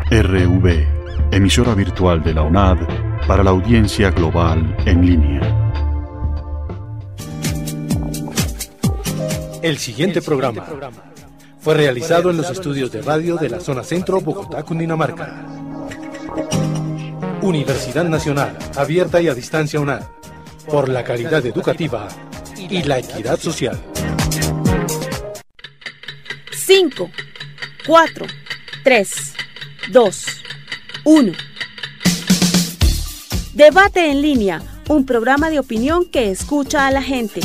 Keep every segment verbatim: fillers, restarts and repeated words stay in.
R V, emisora virtual de la U N A D para la audiencia global en línea. El siguiente programa fue realizado en los estudios de radio de la zona centro, Bogotá, Cundinamarca. Universidad Nacional, abierta y a distancia U N A D, por la calidad educativa y la equidad social. cinco, cuatro, tres, dos, uno. Debate en línea, un programa de opinión que escucha a la gente.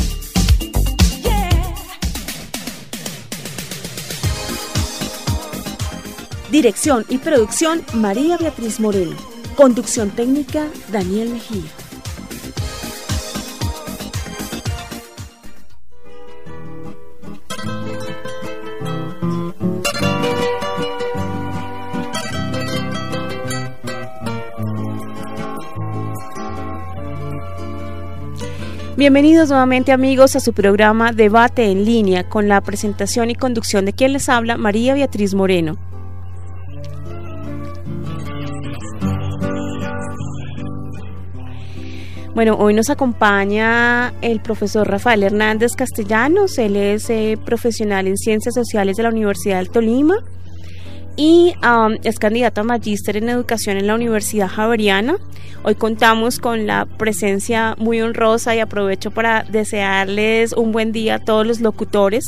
Dirección y producción, María Beatriz Moreno. Conducción técnica, Daniel Mejía. Bienvenidos nuevamente, amigos, a su programa Debate en línea, con la presentación y conducción de quien les habla, María Beatriz Moreno. Bueno, hoy nos acompaña el profesor Rafael Hernández Castellanos. Él es eh, profesional en Ciencias Sociales de la Universidad del Tolima y um, es candidato a magíster en Educación en la Universidad Javeriana. Hoy contamos con la presencia muy honrosa y aprovecho para desearles un buen día a todos los locutores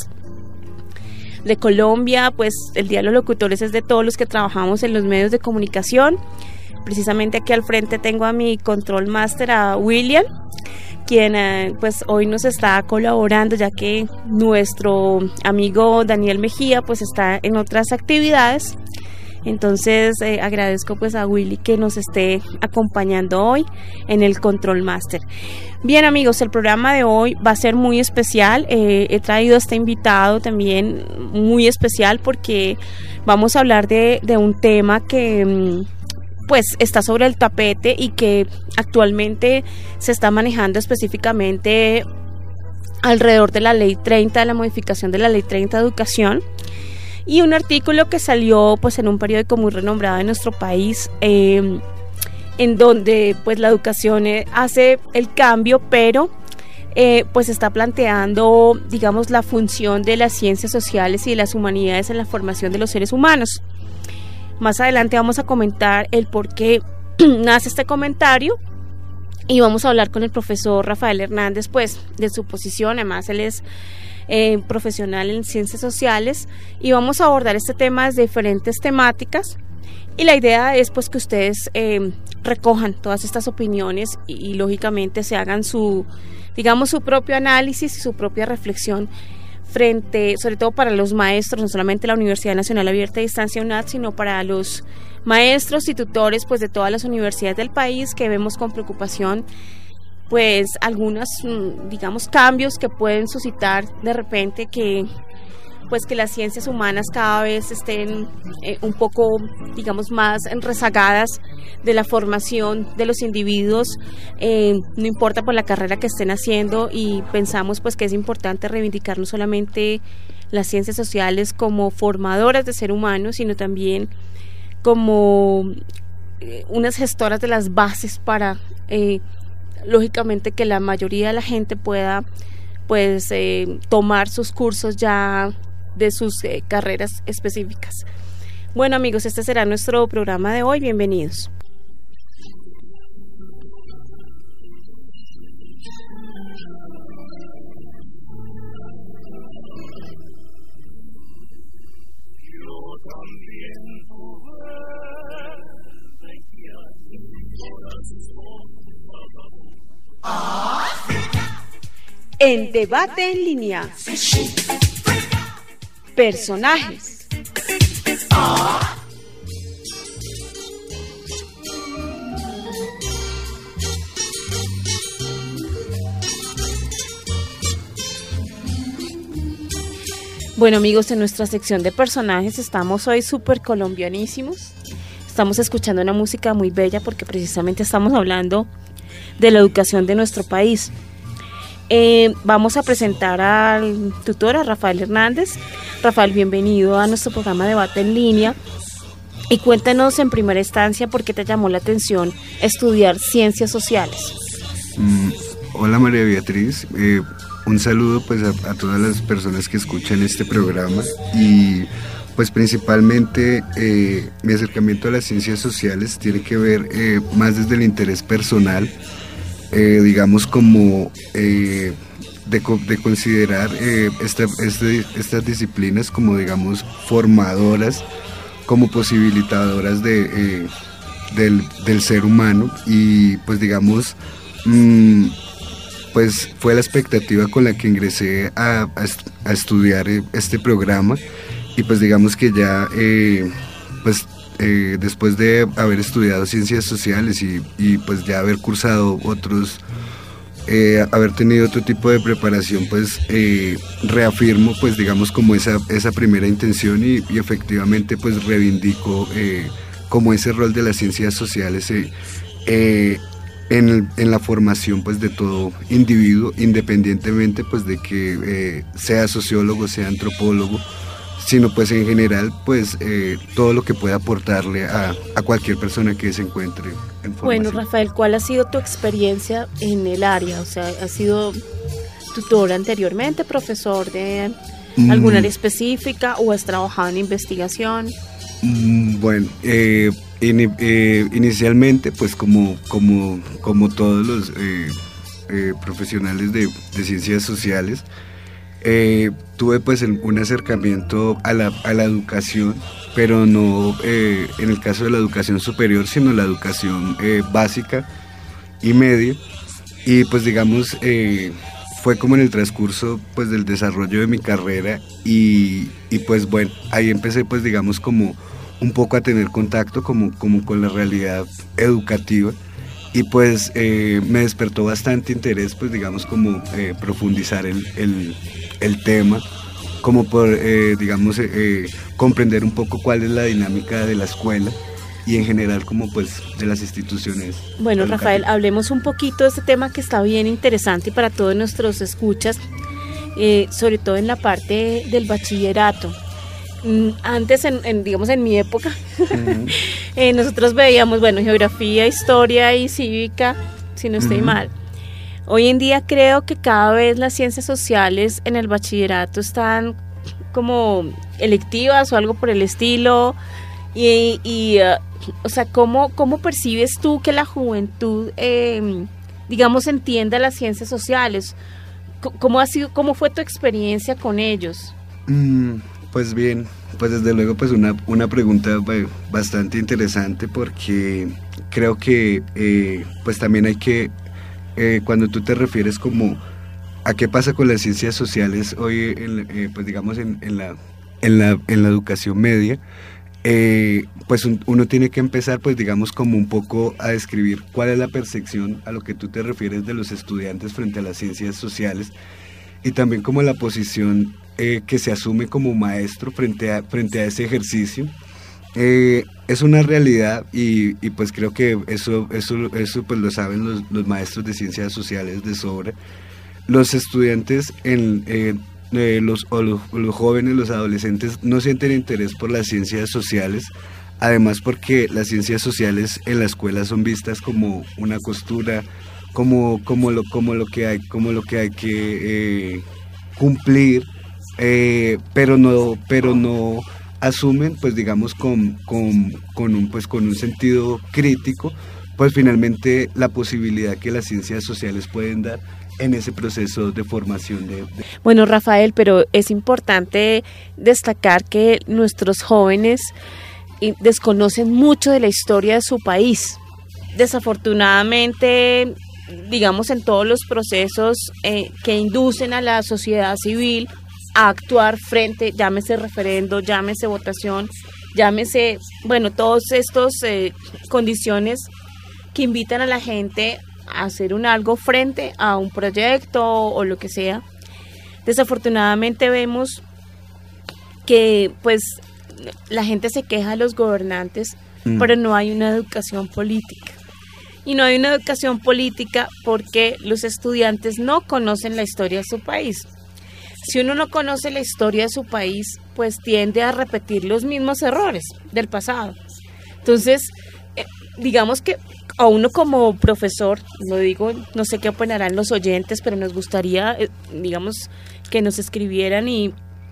de Colombia. Pues el Día de los Locutores es de todos los que trabajamos en los medios de comunicación. Precisamente aquí al frente tengo a mi control master, a William, quien eh, pues hoy nos está colaborando, ya que nuestro amigo Daniel Mejía pues está en otras actividades. Entonces eh, agradezco pues a Willy que nos esté acompañando hoy en el control master. Bien, amigos, el programa de hoy va a ser muy especial. Eh, he traído a este invitado también muy especial porque vamos a hablar de, de un tema que pues está sobre el tapete y que actualmente se está manejando específicamente alrededor de la ley treinta, de la modificación de la ley treinta de educación, y un artículo que salió pues en un periódico muy renombrado en nuestro país, eh, en donde pues la educación eh, hace el cambio, pero eh, pues está planteando, digamos, la función de las ciencias sociales y de las humanidades en la formación de los seres humanos. Más adelante vamos a comentar el por qué nace este comentario y vamos a hablar con el profesor Rafael Hernández pues de su posición. Además él es eh, profesional en ciencias sociales y vamos a abordar este tema desde diferentes temáticas, y la idea es pues que ustedes eh, recojan todas estas opiniones y, y lógicamente se hagan su, digamos, su propio análisis y su propia reflexión frente, sobre todo para los maestros, no solamente la Universidad Nacional Abierta a Distancia U N A D, sino para los maestros y tutores pues de todas las universidades del país, que vemos con preocupación pues algunos, digamos, cambios que pueden suscitar de repente que pues que las ciencias humanas cada vez estén eh, un poco, digamos, más rezagadas de la formación de los individuos, eh, no importa por la carrera que estén haciendo, y pensamos pues que es importante reivindicar no solamente las ciencias sociales como formadoras de ser humano, sino también como eh, unas gestoras de las bases para, eh, lógicamente, que la mayoría de la gente pueda pues eh, tomar sus cursos ya de sus eh, carreras específicas. Bueno, amigos, este será nuestro programa de hoy. Bienvenidos. En Debate en Línea. Personajes. Bueno, amigos, en nuestra sección de personajes estamos hoy súper colombianísimos. Estamos escuchando una música muy bella porque precisamente estamos hablando de la educación de nuestro país. Eh, vamos a presentar al tutor, a Rafael Hernández. Rafael, bienvenido a nuestro programa Debate en Línea. Y cuéntanos en primera instancia por qué te llamó la atención estudiar ciencias sociales. Mm, hola María Beatriz, eh, un saludo pues a, a todas las personas que escuchan este programa y pues principalmente eh, mi acercamiento a las ciencias sociales tiene que ver eh, más desde el interés personal, eh, digamos como eh, de, de considerar eh, esta, este, estas disciplinas como digamos formadoras, como posibilitadoras de, eh, del, del ser humano y pues digamos, mmm, pues fue la expectativa con la que ingresé a, a, a estudiar este programa y pues digamos que ya eh, pues eh, después de haber estudiado ciencias sociales y, y pues ya haber cursado otros, eh, haber tenido otro tipo de preparación, pues eh, reafirmo pues digamos como esa, esa primera intención y, y efectivamente pues reivindico eh, como ese rol de las ciencias sociales eh, eh, en, el, en la formación pues de todo individuo, independientemente pues de que eh, sea sociólogo, sea antropólogo, sino pues en general pues eh, todo lo que pueda aportarle a, a cualquier persona que se encuentre en formación. Bueno, Rafael, ¿cuál ha sido tu experiencia en el área? O sea, ¿has sido tutor anteriormente, profesor de mm. alguna área específica o has trabajado en investigación? Mm, bueno, eh, in, eh, inicialmente pues como, como, como todos los eh, eh, profesionales de, de ciencias sociales, Eh, tuve pues un acercamiento a la, a la educación, pero no eh, en el caso de la educación superior, sino la educación eh, básica y media, y pues digamos eh, fue como en el transcurso pues del desarrollo de mi carrera y, y pues bueno, ahí empecé pues digamos como un poco a tener contacto como, como con la realidad educativa. Y pues eh, me despertó bastante interés, pues digamos como eh, profundizar el, el, el tema, como por, eh, digamos, eh, eh, comprender un poco cuál es la dinámica de la escuela y en general como pues de las instituciones. Bueno, Rafael, hablemos un poquito de este tema que está bien interesante para todos nuestros escuchas, eh, sobre todo en la parte del bachillerato. Antes, en, en, digamos en mi época, uh-huh. eh, nosotros veíamos, bueno, geografía, historia y cívica, si no estoy uh-huh. mal. Hoy en día creo que cada vez las ciencias sociales en el bachillerato están como electivas o algo por el estilo. Y, y uh, o sea, ¿cómo, ¿cómo percibes tú que la juventud, eh, digamos, entienda las ciencias sociales? ¿Cómo ha sido, cómo fue tu experiencia con ellos? Mm. Pues bien, pues desde luego pues una, una pregunta bastante interesante porque creo que eh, pues también hay que, eh, cuando tú te refieres como a qué pasa con las ciencias sociales hoy, en, eh, pues digamos en, en, la, en, la, en la educación media, eh, pues un, uno tiene que empezar pues digamos como un poco a describir cuál es la percepción a lo que tú te refieres de los estudiantes frente a las ciencias sociales y también como la posición Eh, que se asume como maestro frente a, frente a ese ejercicio. Eh, es una realidad y, y pues creo que eso, eso, eso pues lo saben los, los maestros de ciencias sociales de sobra. Los estudiantes, en, eh, eh, los, o los, los jóvenes, los adolescentes no sienten interés por las ciencias sociales, además porque las ciencias sociales en la escuela son vistas como una costura, como, como, lo, como, lo, que hay, como lo que hay que eh, cumplir. Eh, pero no pero no asumen pues digamos con, con, con, un, pues, con un sentido crítico pues finalmente la posibilidad que las ciencias sociales pueden dar en ese proceso de formación de, de... Bueno, Rafael, pero es importante destacar que nuestros jóvenes desconocen mucho de la historia de su país. Desafortunadamente, digamos, en todos los procesos eh, que inducen a la sociedad civil a actuar frente, llámese referendo, llámese votación, llámese, bueno, todos estos eh, condiciones que invitan a la gente a hacer un algo frente a un proyecto o lo que sea. Desafortunadamente vemos que pues la gente se queja de los gobernantes, mm. pero no hay una educación política. Y no hay una educación política porque los estudiantes no conocen la historia de su país. Si uno no conoce la historia de su país, pues tiende a repetir los mismos errores del pasado. Entonces, eh, digamos que a uno como profesor, lo digo, no sé qué opinarán los oyentes, pero nos gustaría, eh, digamos, que nos escribieran y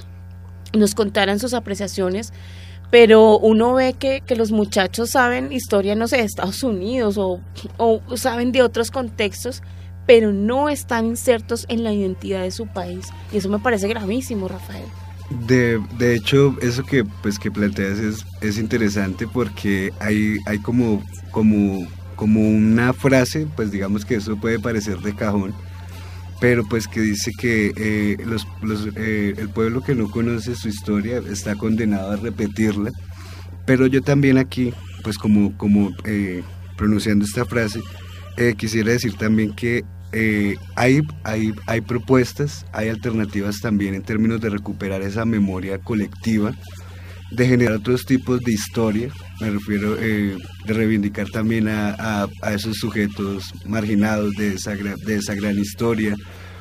nos contaran sus apreciaciones, pero uno ve que, que los muchachos saben historia, no sé, de Estados Unidos o, o saben de otros contextos, pero no están insertos en la identidad de su país, y eso me parece gravísimo, Rafael. De, de hecho, eso que pues que planteas es, es interesante porque hay, hay como, como, como una frase, pues digamos que eso puede parecer de cajón, pero pues que dice que eh, los, los, eh, el pueblo que no conoce su historia está condenado a repetirla, pero yo también aquí, pues como, como eh, pronunciando esta frase, eh, quisiera decir también que Eh, hay, hay, hay propuestas, hay alternativas también en términos de recuperar esa memoria colectiva, de generar otros tipos de historia, me refiero eh, de reivindicar también a, a, a esos sujetos marginados de esa, de esa gran historia,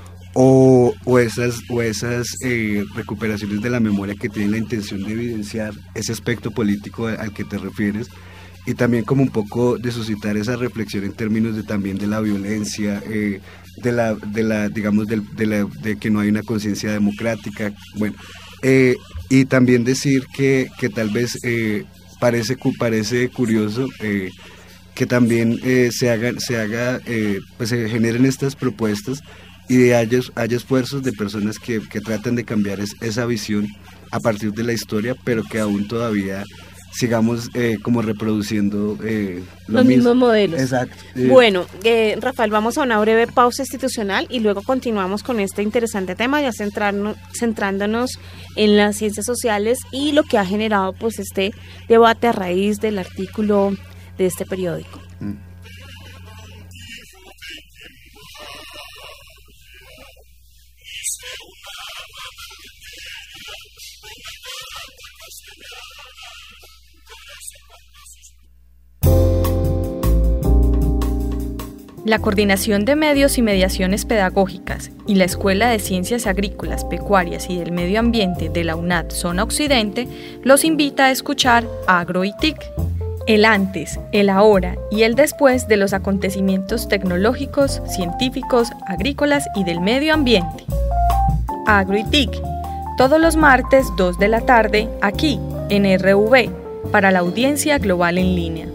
o, o esas, o esas eh, recuperaciones de la memoria que tienen la intención de evidenciar ese aspecto político al, al que te refieres, y también como un poco de suscitar esa reflexión en términos de también de la violencia, eh, de la, de la, digamos, de, de, la, de que no hay una conciencia democrática, bueno, eh, y también decir que, que tal vez eh, parece, parece curioso eh, que también eh, se haga, se haga, eh, pues se generen estas propuestas y haya, haya esfuerzos de personas que, que tratan de cambiar es, esa visión a partir de la historia, pero que aún todavía sigamos eh, como reproduciendo eh, lo los mismo. mismos modelos. Exacto. Eh. Bueno, eh, Rafael, vamos a una breve pausa institucional y luego continuamos con este interesante tema, ya centrarnos, centrándonos en las ciencias sociales y lo que ha generado pues este debate a raíz del artículo de este periódico. Mm. La Coordinación de Medios y Mediaciones Pedagógicas y la Escuela de Ciencias Agrícolas, Pecuarias y del Medio Ambiente de la UNAD Zona Occidente los invita a escuchar Agro y T I C, el antes, el ahora y el después de los acontecimientos tecnológicos, científicos, agrícolas y del medio ambiente. Agro y T I C, todos los martes dos de la tarde, aquí en R V, para la audiencia global en línea.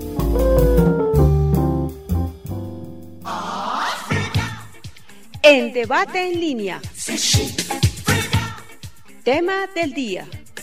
En Debate en Línea. Tema del día.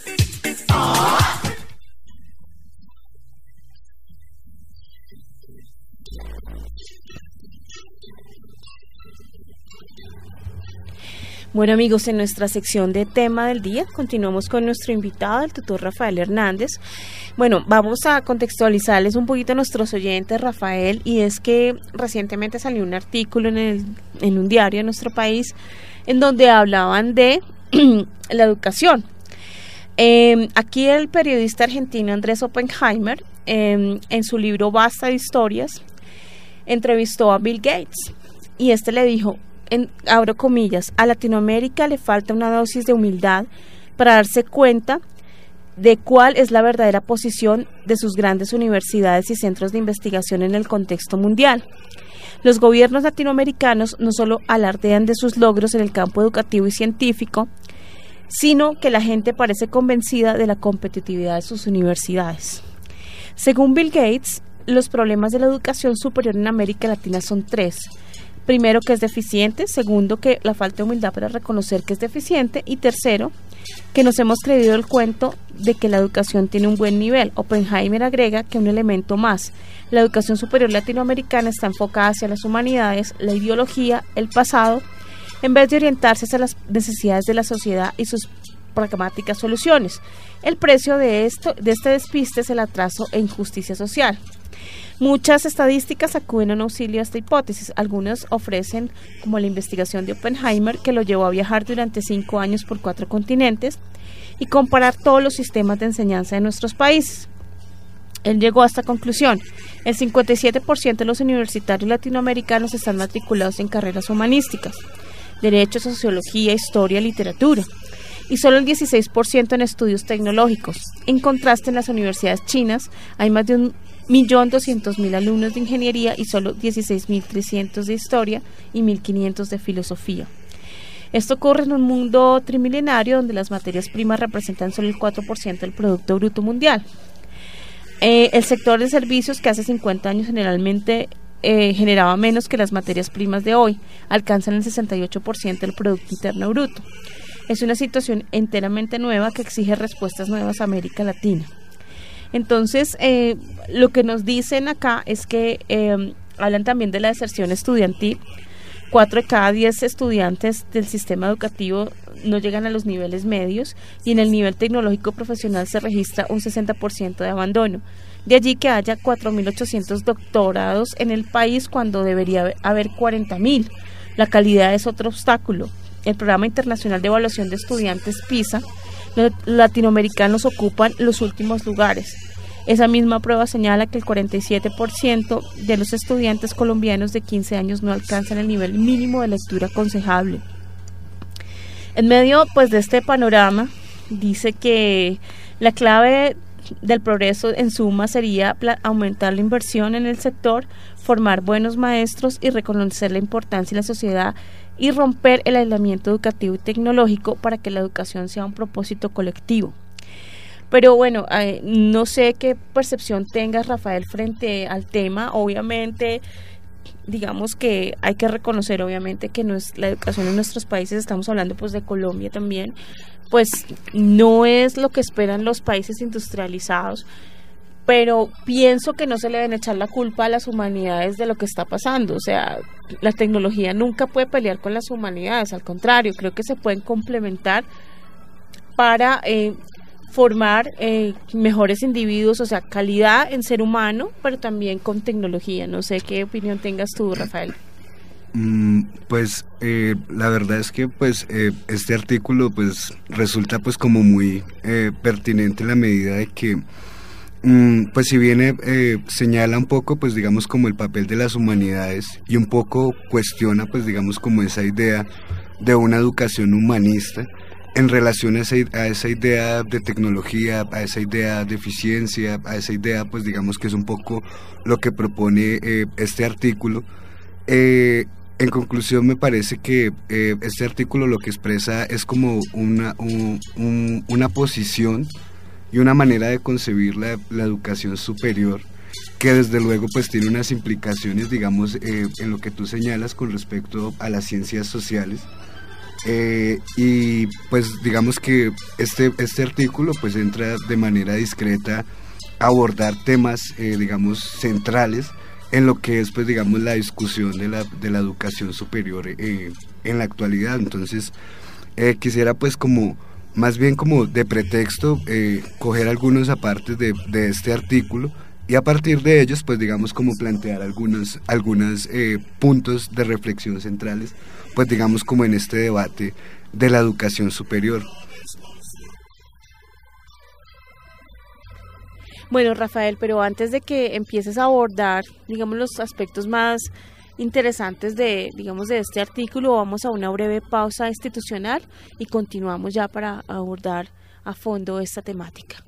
Bueno, amigos, en nuestra sección de Tema del Día continuamos con nuestro invitado, el tutor Rafael Hernández. Bueno, vamos a contextualizarles un poquito a nuestros oyentes, Rafael, y es que recientemente salió un artículo en, el, en un diario de nuestro país en donde hablaban de la educación. Eh, aquí el periodista argentino Andrés Oppenheimer, eh, en su libro Basta de Historias, entrevistó a Bill Gates y este le dijo, en, abro comillas, a Latinoamérica le falta una dosis de humildad para darse cuenta de cuál es la verdadera posición de sus grandes universidades y centros de investigación en el contexto mundial. Los gobiernos latinoamericanos no solo alardean de sus logros en el campo educativo y científico, sino que la gente parece convencida de la competitividad de sus universidades. Según Bill Gates, los problemas de la educación superior en América Latina son tres. Primero, que es deficiente. Segundo, que la falta de humildad para reconocer que es deficiente. Y tercero, que nos hemos creído el cuento de que la educación tiene un buen nivel. Oppenheimer agrega que un elemento más, la educación superior latinoamericana está enfocada hacia las humanidades, la ideología, el pasado, en vez de orientarse hacia las necesidades de la sociedad y sus pragmáticas soluciones. El precio de esto, de este despiste es el atraso e injusticia social. Muchas estadísticas acuden en auxilio a esta hipótesis. Algunas ofrecen, como la investigación de Oppenheimer, que lo llevó a viajar durante cinco años por cuatro continentes y comparar todos los sistemas de enseñanza de nuestros países. Él llegó a esta conclusión. El cincuenta y siete por ciento de los universitarios latinoamericanos están matriculados en carreras humanísticas, derecho, sociología, historia, literatura. y solo el dieciséis por ciento en estudios tecnológicos. En contraste, en las universidades chinas hay más de un millón doscientos mil alumnos de ingeniería y solo dieciséis mil trescientos de historia y mil quinientos de filosofía. Esto ocurre en un mundo trimilenario donde las materias primas representan solo el cuatro por ciento del Producto Bruto Mundial. Eh, el sector de servicios, que hace cincuenta años generalmente eh, generaba menos que las materias primas de hoy, alcanzan el sesenta y ocho por ciento del Producto Interno Bruto. Es una situación enteramente nueva que exige respuestas nuevas a América Latina. Entonces, eh, lo que nos dicen acá es que eh, hablan también de la deserción estudiantil. Cuatro de cada diez estudiantes del sistema educativo no llegan a los niveles medios y en el nivel tecnológico profesional se registra un sesenta por ciento de abandono. De allí que haya cuatro mil ochocientos doctorados en el país cuando debería haber cuarenta mil. La calidad es otro obstáculo. El Programa Internacional de Evaluación de Estudiantes PISA, los latinoamericanos ocupan los últimos lugares. Esa misma prueba señala que el cuarenta y siete por ciento de los estudiantes colombianos de quince años no alcanzan el nivel mínimo de lectura aconsejable. En medio, pues, de este panorama, dice que la clave del progreso en suma sería aumentar la inversión en el sector, formar buenos maestros y reconocer la importancia de la sociedad y romper el aislamiento educativo y tecnológico para que la educación sea un propósito colectivo. Pero bueno, eh, no sé qué percepción tengas, Rafael, frente al tema. Obviamente, digamos que hay que reconocer, obviamente, que no es, la educación en nuestros países, estamos hablando pues de Colombia también, pues no es lo que esperan los países industrializados, pero pienso que no se le deben echar la culpa a las humanidades de lo que está pasando. O sea, la tecnología nunca puede pelear con las humanidades, al contrario, creo que se pueden complementar para eh, formar eh, mejores individuos, o sea, calidad en ser humano, pero también con tecnología. No sé qué opinión tengas tú, Rafael. Mm, pues eh, la verdad es que pues eh, este artículo pues resulta pues como muy eh, pertinente en la medida de que mm, pues si bien eh, señala un poco pues digamos como el papel de las humanidades y un poco cuestiona pues digamos como esa idea de una educación humanista en relación a esa, a esa idea de tecnología, a esa idea de eficiencia, a esa idea pues digamos que es un poco lo que propone eh, este artículo. Eh, en conclusión, me parece que eh, este artículo lo que expresa es como una, un, un, una posición y una manera de concebir la, la educación superior que desde luego pues tiene unas implicaciones, digamos, eh, en lo que tú señalas con respecto a las ciencias sociales. Eh, y pues digamos que este, este artículo pues entra de manera discreta a abordar temas, eh, digamos, centrales en lo que es pues digamos la discusión de la, de la educación superior eh, en la actualidad. Entonces eh, quisiera pues como más bien como de pretexto eh, coger algunos apartes de, de este artículo y a partir de ellos pues digamos como plantear algunos algunos eh, puntos de reflexión centrales pues digamos como en este debate de la educación superior. Bueno, Rafael, pero antes de que empieces a abordar, digamos, los aspectos más interesantes de, digamos, de este artículo, vamos a una breve pausa institucional y continuamos ya para abordar a fondo esta temática.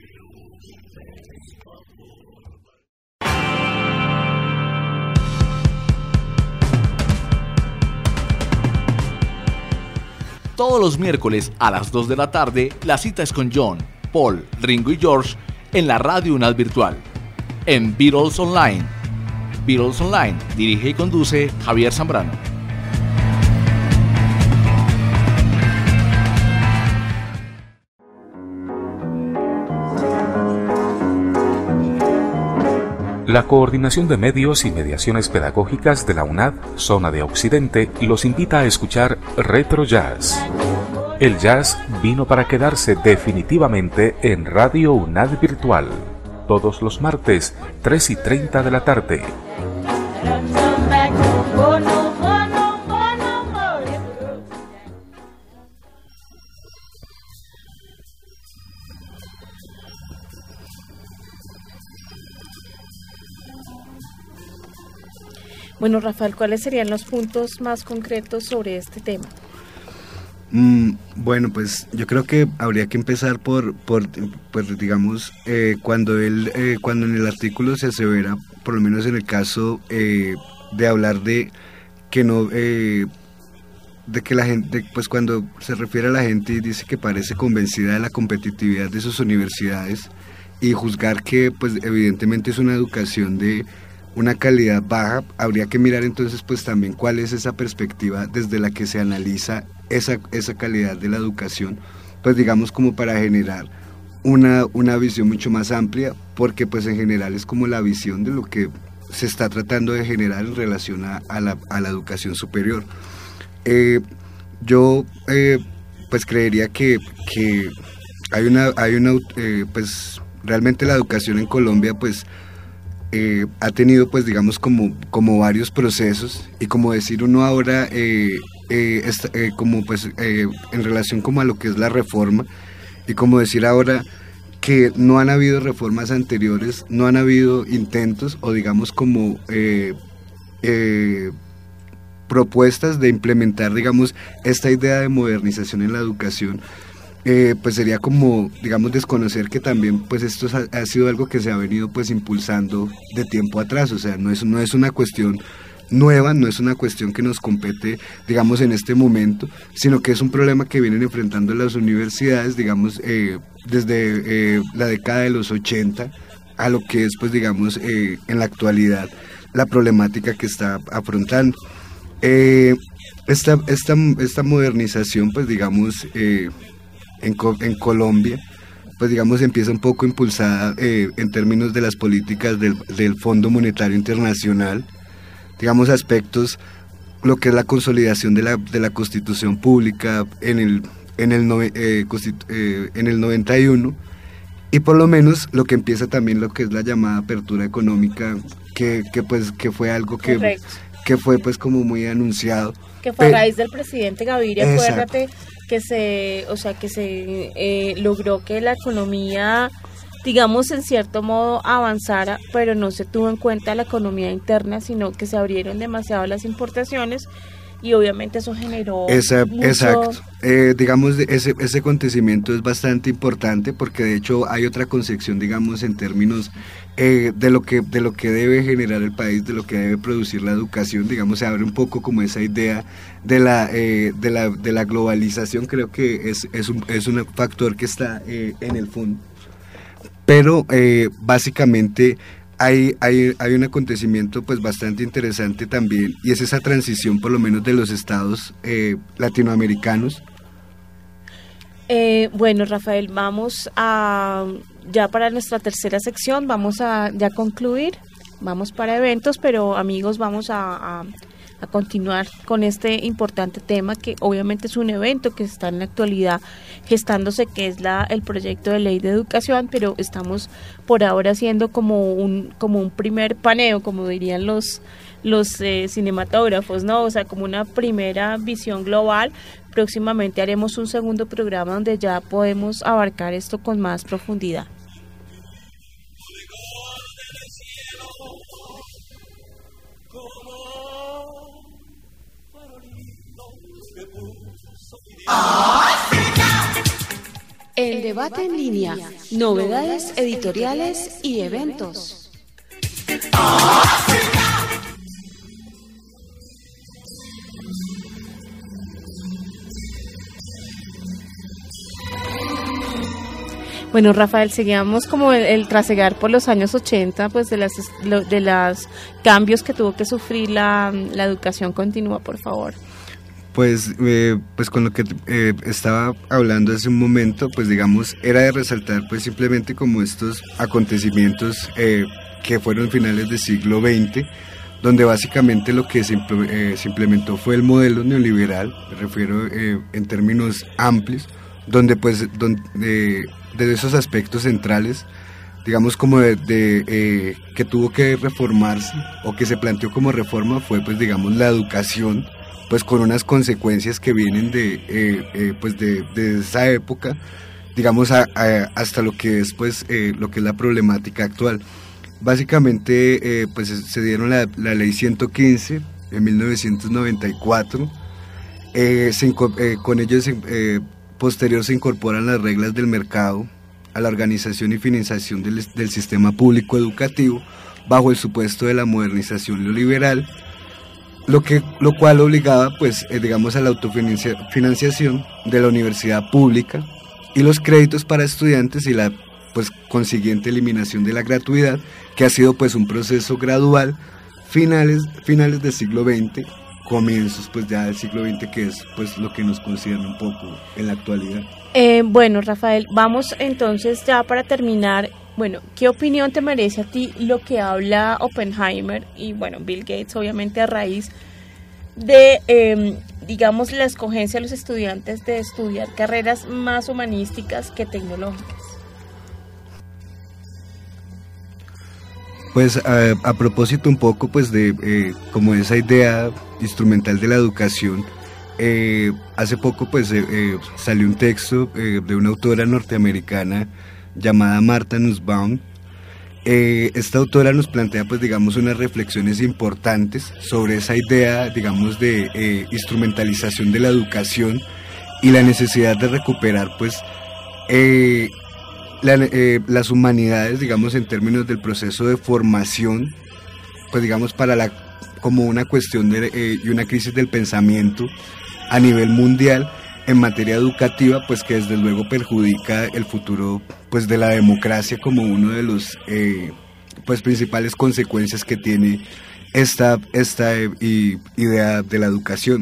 Todos los miércoles a las dos de la tarde, la cita es con John, Paul, Ringo y George en la Radio UNAD Virtual, en Beatles Online. Beatles Online, dirige y conduce Javier Zambrano. La Coordinación de Medios y Mediaciones Pedagógicas de la UNAD, Zona de Occidente, los invita a escuchar Retro Jazz. El jazz vino para quedarse definitivamente en Radio UNAD Virtual, todos los martes, tres y treinta de la tarde. Bueno, Rafael, ¿cuáles serían los puntos más concretos sobre este tema? Mm, bueno, pues yo creo que habría que empezar por, por pues, digamos, eh, cuando él, eh, cuando en el artículo se asevera, por lo menos en el caso eh, de hablar de que no, eh, de que la gente, pues cuando se refiere a la gente y dice que parece convencida de la competitividad de sus universidades y juzgar que, pues evidentemente es una educación de una calidad baja, habría que mirar entonces pues también cuál es esa perspectiva desde la que se analiza esa, esa calidad de la educación, pues digamos como para generar una, una visión mucho más amplia, porque pues en general es como la visión de lo que se está tratando de generar en relación a, a, la, a la educación superior. Eh, yo eh, pues creería que, que hay una, hay una eh, pues realmente la educación en Colombia pues Eh, ha tenido pues digamos como, como varios procesos y como decir uno ahora eh, eh, está, eh, como pues eh, en relación como a lo que es la reforma y como decir ahora que no han habido reformas anteriores, no han habido intentos o digamos como eh, eh, propuestas de implementar digamos esta idea de modernización en la educación. Eh, pues sería como, digamos, desconocer que también pues esto ha, ha sido algo que se ha venido pues impulsando de tiempo atrás, o sea, no es, no es una cuestión nueva, no es una cuestión que nos compete, digamos, en este momento, sino que es un problema que vienen enfrentando las universidades, digamos, eh, desde eh, la década de los ochenta a lo que es, pues, digamos, eh, en la actualidad, la problemática que está afrontando. Eh, esta, esta, esta modernización, pues, digamos, eh, En, en Colombia, pues digamos empieza un poco impulsada eh, en términos de las políticas del, del Fondo Monetario Internacional, digamos aspectos, lo que es la consolidación de la, de la Constitución Pública en el, en, el nove, eh, eh, en el noventa y uno, y por lo menos lo que empieza también lo que es la llamada apertura económica, que, que pues que fue algo que, que fue pues como muy anunciado. Que fue a raíz del presidente Gaviria, acuérdate, que se, o sea, que se eh, logró que la economía, digamos, en cierto modo avanzara, pero no se tuvo en cuenta la economía interna, sino que se abrieron demasiado las importaciones y obviamente eso generó Esa, mucho... Exacto, eh, digamos, ese, ese acontecimiento es bastante importante porque de hecho hay otra concepción, digamos, en términos eh, de, lo que, de lo que debe generar el país, de lo que debe producir la educación, digamos, se abre un poco como esa idea de la, eh, de la, de la globalización, creo que es, es, un, es un factor que está eh, en el fondo, pero eh, básicamente... Hay, hay, hay un acontecimiento pues bastante interesante también y es esa transición por lo menos de los estados eh, latinoamericanos. Eh, bueno, Rafael, vamos a ya para nuestra tercera sección, vamos a ya concluir, vamos para eventos, pero amigos vamos a, a, a continuar con este importante tema que obviamente es un evento que está en la actualidad gestándose, que es la el proyecto de ley de educación, pero estamos por ahora haciendo como un como un primer paneo, como dirían los los eh, cinematógrafos, ¿no? O sea, como una primera visión global. Próximamente haremos un segundo programa donde ya podemos abarcar esto con más profundidad. El debate en línea, novedades editoriales y eventos. Bueno, Rafael, seguíamos como el, el trasegar por los años ochenta, pues de las lo, de los cambios que tuvo que sufrir la, la educación continua, por favor. Pues, eh, pues con lo que eh, estaba hablando hace un momento, pues digamos, era de resaltar pues simplemente como estos acontecimientos eh, que fueron finales del siglo veinte, donde básicamente lo que se, eh, se implementó fue el modelo neoliberal, me refiero eh, en términos amplios, donde pues donde, eh, de esos aspectos centrales, digamos como de, de eh, que tuvo que reformarse o que se planteó como reforma fue pues digamos la educación, pues con unas consecuencias que vienen de eh, eh, pues de, de esa época, digamos a, a, hasta lo que es pues eh, lo que es la problemática actual. Básicamente eh, pues se dieron la, la ley ciento quince en mil novecientos noventa y cuatro Eh, se, eh, con ello eh, posterior se incorporan las reglas del mercado a la organización y financiación del, del sistema público educativo bajo el supuesto de la modernización neoliberal, lo, que, lo cual obligaba pues eh, digamos a la autofinanciación de la universidad pública y los créditos para estudiantes y la pues consiguiente eliminación de la gratuidad, que ha sido pues un proceso gradual finales, finales del siglo veinte, comienzos pues ya del siglo veinte, que es pues lo que nos concierne un poco en la actualidad. Eh, bueno, Rafael, vamos entonces ya para terminar. Bueno, ¿qué opinión te merece a ti lo que habla Oppenheimer y bueno, Bill Gates, obviamente a raíz de, eh, digamos, la escogencia de los estudiantes de estudiar carreras más humanísticas que tecnológicas? Pues a, a propósito un poco pues de eh, como esa idea instrumental de la educación, eh, hace poco pues eh, eh, salió un texto eh, de una autora norteamericana llamada Martha Nussbaum. Eh, esta autora nos plantea pues digamos unas reflexiones importantes sobre esa idea digamos de eh, instrumentalización de la educación y la necesidad de recuperar pues eh, La, eh, las humanidades, digamos, en términos del proceso de formación, pues digamos, para la, como una cuestión de, eh, y una crisis del pensamiento a nivel mundial en materia educativa, pues que desde luego perjudica el futuro pues de la democracia como uno de los eh, pues principales consecuencias que tiene esta, esta eh, idea de la educación.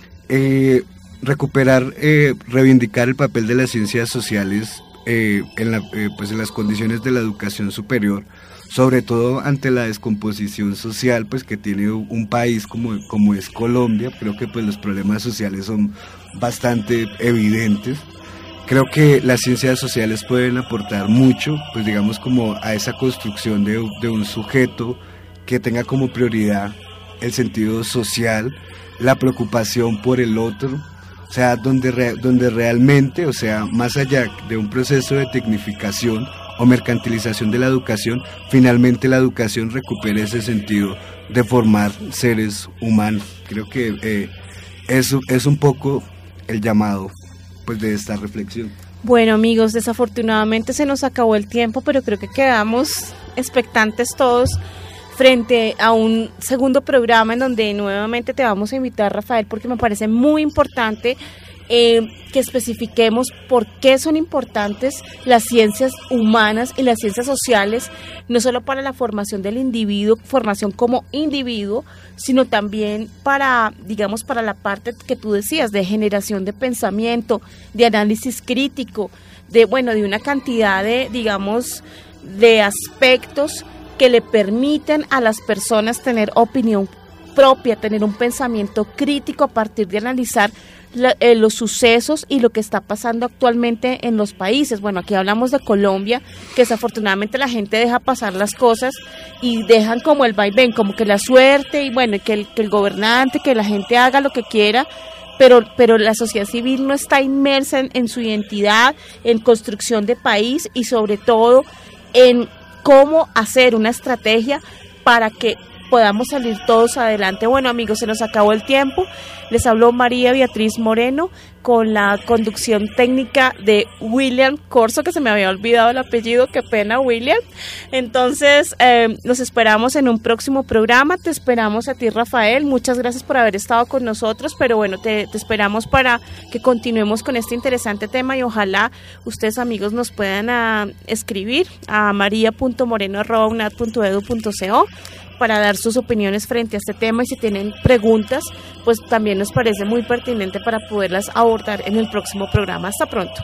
Eh, recuperar, eh, reivindicar el papel de las ciencias sociales Eh, en, la, eh, pues en las condiciones de la educación superior, sobre todo ante la descomposición social pues que tiene un país como, como es Colombia. Creo que pues los problemas sociales son bastante evidentes. Creo que las ciencias sociales pueden aportar mucho, pues digamos como a esa construcción de, de un sujeto que tenga como prioridad el sentido social, la preocupación por el otro. O sea, donde, re, donde realmente, o sea, más allá de un proceso de tecnificación o mercantilización de la educación, finalmente la educación recupera ese sentido de formar seres humanos. Creo que eh, eso es un poco el llamado pues de esta reflexión. Bueno, amigos, desafortunadamente se nos acabó el tiempo, pero creo que quedamos expectantes todos frente a un segundo programa en donde nuevamente te vamos a invitar, Rafael, porque me parece muy importante eh, que especifiquemos por qué son importantes las ciencias humanas y las ciencias sociales, no solo para la formación del individuo, formación como individuo, sino también para, digamos, para la parte que tú decías, de generación de pensamiento, de análisis crítico, de, bueno, de una cantidad de, digamos, de aspectos que le permiten a las personas tener opinión propia, tener un pensamiento crítico a partir de analizar la, eh, los sucesos y lo que está pasando actualmente en los países. Bueno, aquí hablamos de Colombia, que desafortunadamente la gente deja pasar las cosas y dejan como el vaivén, como que la suerte y bueno, que el, que el gobernante, que la gente haga lo que quiera, pero, pero la sociedad civil no está inmersa en, en su identidad, en construcción de país y sobre todo en cómo hacer una estrategia para que podamos salir todos adelante. Bueno, amigos, se nos acabó el tiempo. Les habló María Beatriz Moreno con la conducción técnica de William Corso, que se me había olvidado el apellido, qué pena, William. Entonces, eh, los esperamos en un próximo programa. Te esperamos a ti, Rafael. Muchas gracias por haber estado con nosotros, pero bueno, te, te esperamos para que continuemos con este interesante tema y ojalá ustedes, amigos, nos puedan a, escribir a maria punto moreno arroba u n a d punto e d u punto c o para dar sus opiniones frente a este tema y si tienen preguntas, pues también nos parece muy pertinente para poderlas abordar en el próximo programa. Hasta pronto.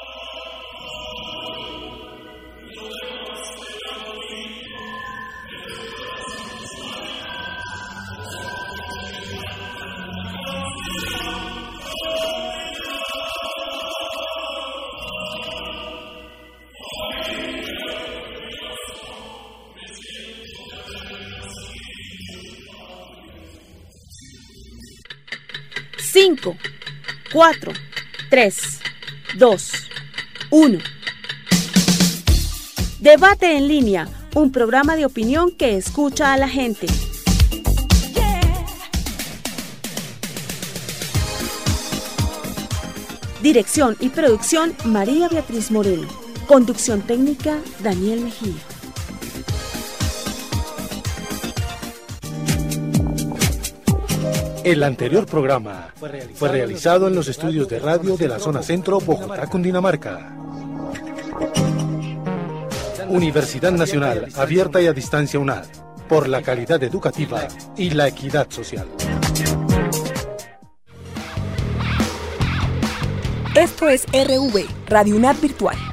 cinco, cuatro, tres, dos, uno. Debate en línea, un programa de opinión que escucha a la gente. Dirección y producción María Beatriz Moreno. Conducción técnica Daniel Mejía. El anterior programa fue realizado en los estudios de radio de la zona centro, Bogotá, Cundinamarca. Universidad Nacional, abierta y a distancia UNAD, por la calidad educativa y la equidad social. Esto es R V, Radio UNAD Virtual.